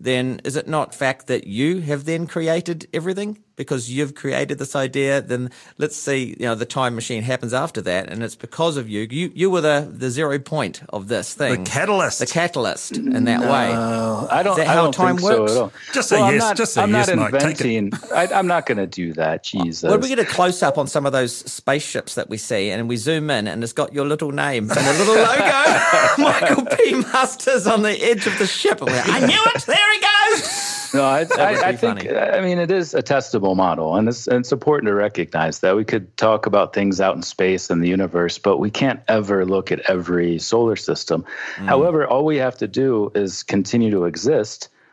then is it not fact that you have then created everything? Because you've created this idea, then let's see, the time machine happens after that, and it's because of you. You were the 0 point of this thing. The catalyst. The catalyst in that way. I don't. Is that how time think works? So at all. Just say yes. Just say I'm yes, not Mike. inventing. I'm not going to do that. Jesus. When we get a close up on some of those spaceships that we see, and we zoom in, and it's got your little name and a little logo, Michael P. Masters on the edge of the ship, and we're like, I knew it. There he goes. No, I think, it is a testable model, and it's important to recognize that. We could talk about things out in space and the universe, but we can't ever look at every solar system. However, all we have to do is continue to exist